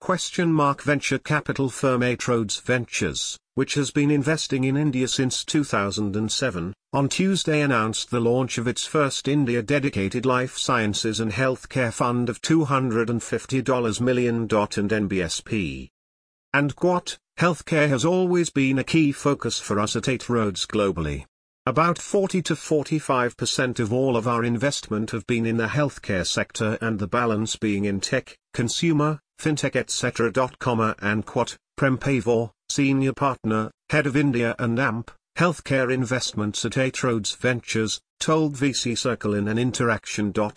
Venture capital firm Eight Roads Ventures, which has been investing in India since 2007, on Tuesday announced the launch of its first India-dedicated life sciences and healthcare fund of $250 million. And NBSP. And quote, healthcare has always been a key focus for us at Eight Roads globally. About 40 to 45% of all of our investment have been in the healthcare sector and the balance being in tech, consumer, fintech etc. And quote, Prem Pavor, Senior Partner, Head of India and AMP, Healthcare Investments at Eight Roads Ventures, told VC Circle in an interaction. And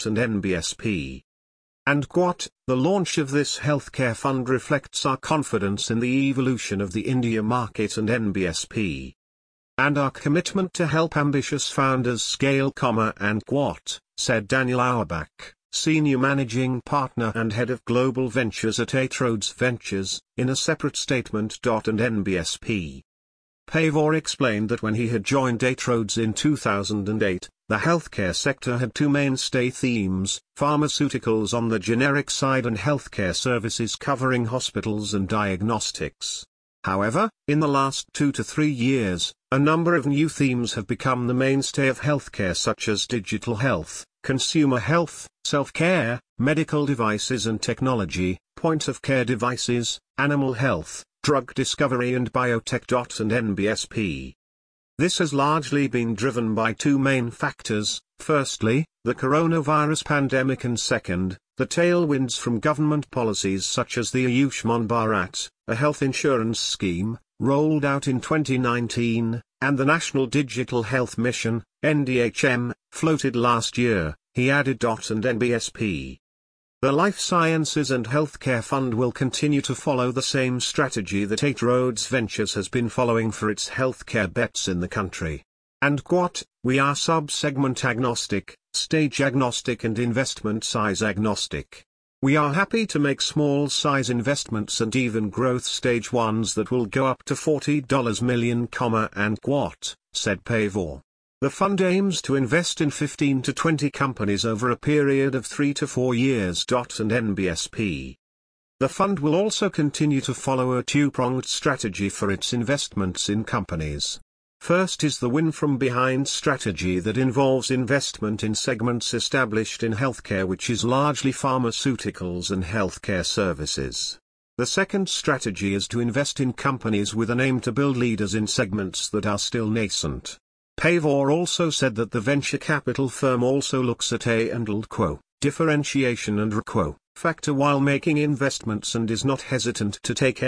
NBSP. And quote, the launch of this healthcare fund reflects our confidence in the evolution of the India market and NBSP. And our commitment to help ambitious founders scale, and quote, said Daniel Auerbach, Senior Managing Partner and Head of Global Ventures at Eight Roads Ventures, in a separate statement. And NBSP. Pavor explained that when he had joined Eight Roads in 2008, the healthcare sector had two mainstay themes, pharmaceuticals on the generic side and healthcare services covering hospitals and diagnostics. However, in the last 2 to 3 years, a number of new themes have become the mainstay of healthcare, such as digital health, consumer health, self-care, medical devices and technology, point-of-care devices, animal health, drug discovery and biotech. And NBSP. This has largely been driven by two main factors: firstly, the coronavirus pandemic, and second, the tailwinds from government policies such as the Ayushman Bharat, a health insurance scheme, rolled out in 2019, and the National Digital Health Mission, NDHM, floated last year, he added. And NBSP. The Life Sciences and Healthcare Fund will continue to follow the same strategy that Eight Roads Ventures has been following for its healthcare bets in the country. And quote, we are sub-segment agnostic, stage agnostic and investment size agnostic. We are happy to make small size investments and even growth stage ones that will go up to $40 million, and quote, said Pavor. The fund aims to invest in 15 to 20 companies over a period of 3 to 4 years. And NBSP. The fund will also continue to follow a two-pronged strategy for its investments in companies. First is the win from behind strategy that involves investment in segments established in healthcare, which is largely pharmaceuticals and healthcare services. The second strategy is to invest in companies with an aim to build leaders in segments that are still nascent. Pavor also said that the venture capital firm also looks at differentiation and factor while making investments and is not hesitant to take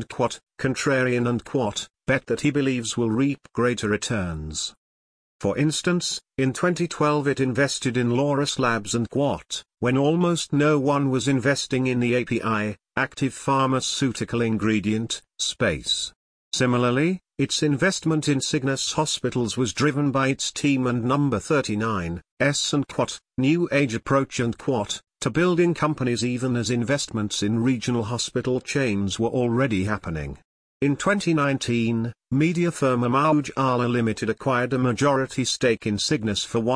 contrarian and bet that he believes will reap greater returns. For instance, in 2012 it invested in Laurus Labs and when almost no one was investing in the API, active pharmaceutical ingredient, space. Similarly, its investment in Cygnus Hospitals was driven by its team and Number 39's and new age approach and to building companies, even as investments in regional hospital chains were already happening. In 2019, media firm Amar Ujala Limited acquired a majority stake in Cygnus for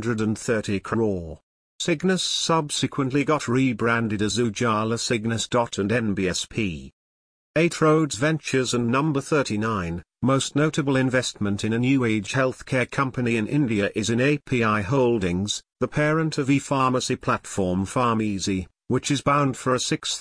130 crore. Cygnus subsequently got rebranded as Ujala Cygnus. And NBSP. Eight Roads Ventures and Number 39, most notable investment in a new age healthcare company in India is in API Holdings, the parent of e-pharmacy platform PharmEasy, which is bound for a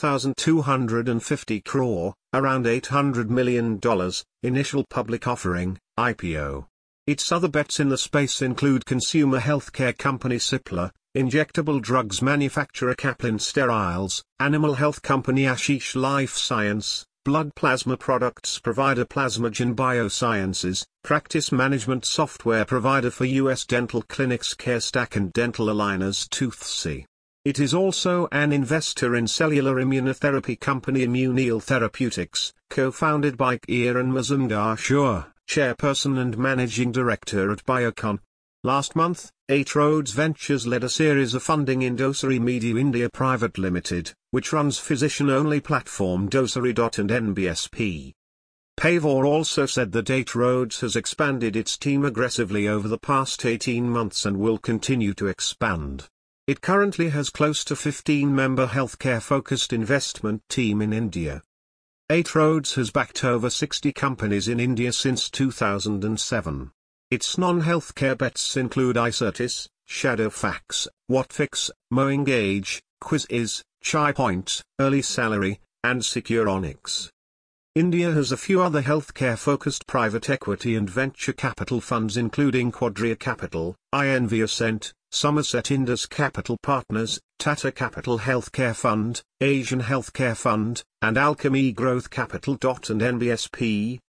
6,250 crore, around $800 million, initial public offering, IPO. Its other bets in the space include consumer healthcare company Cipla, injectable drugs manufacturer Kaplan Steriles, animal health company Ashish Life Science, blood plasma products provider Plasmagen Biosciences, practice management software provider for U.S. dental clinics CareStack and dental aligners Toothsy. It is also an investor in cellular immunotherapy company Immuneel Therapeutics, co-founded by Kiran Mazumdar-Shaw, chairperson and managing director at Biocon. Last month, Eight Roads Ventures led a series of funding in Dosari Media India Private Limited, which runs physician-only platform Dosari. And NBSP. Pavor also said that Eight Roads has expanded its team aggressively over the past 18 months and will continue to expand. It currently has close to 15-member healthcare-focused investment team in India. Eight Roads has backed over 60 companies in India since 2007. Its non-healthcare bets include iCertis, Shadowfax, Whatfix, MoEngage, Quizizz, ChaiPoint, Early Salary, and Securonics. India has a few other healthcare-focused private equity and venture capital funds including Quadria Capital, INV Ascent, Somerset Indus Capital Partners, Tata Capital Healthcare Fund, Asian Healthcare Fund, and Alchemy Growth Capital. And NBSP,